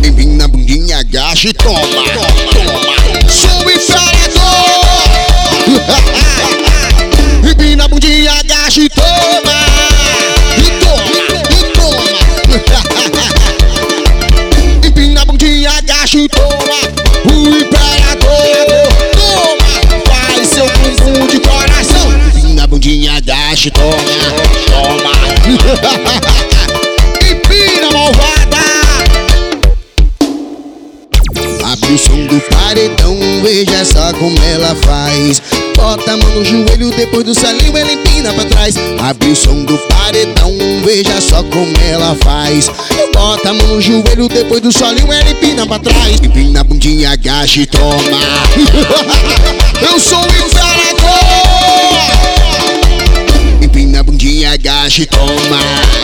Empina a bundinha, agacha e toma. Sou o imperador. Empina a bundinha, agacha e toma. E toma. Empina a bundinha, agacha e toma. O imperador. Toma, faz seu bumbum de coração. Empina a bundinha, agacha e toma. Empina, malvada. Abre o som do paredão, veja só como ela faz. Bota a mão no joelho, depois do salinho ela empina pra trás. Abre o som do paredão, veja só como ela faz. Bota a mão no joelho, depois do solinho ela empina pra trás. Empina a bundinha, agacha e toma. Eu sou o imperador. Empina a bundinha, agacha e toma.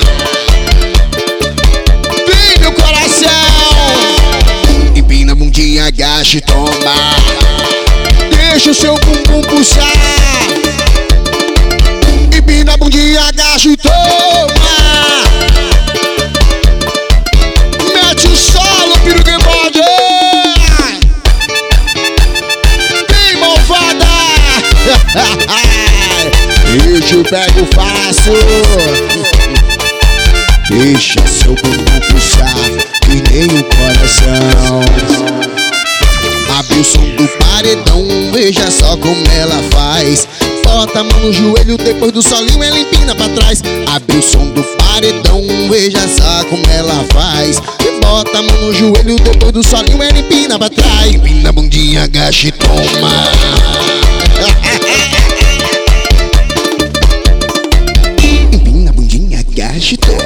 Vem, meu coração. Empina a bundinha, agacha e toma. Deixa o seu bumbum puxar. Empina a bundinha, agacha e toma. Mete o solo, filho de bode. Vem, malvada. Eu te pego fácil. Deixa seu bumbum puxar, que nem o coração. Abre o som do paredão, veja só como ela faz. Bota a mão no joelho, depois do solinho ela empina pra trás. Abre o som do paredão, veja só como ela faz. Bota a mão no joelho, depois do solinho ela empina pra trás. Empina a bundinha, agacha e toma. Empina a bundinha, agacha e toma.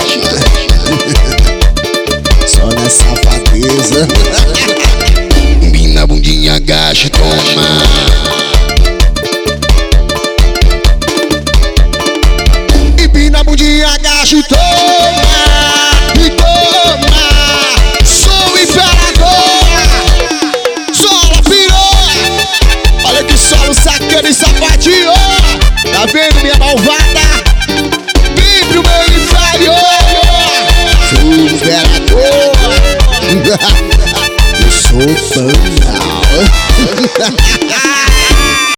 Só na safadeza. Empina a bundinha, agacha e toma. Empina a bundinha, agacha e toma. E toma. Sou o imperador. Solo pirou. Olha que solo sacana e safadinho. Tá vendo, minha malvada? Vem pro meu inferior. Sou o imperador. Eu sou banal.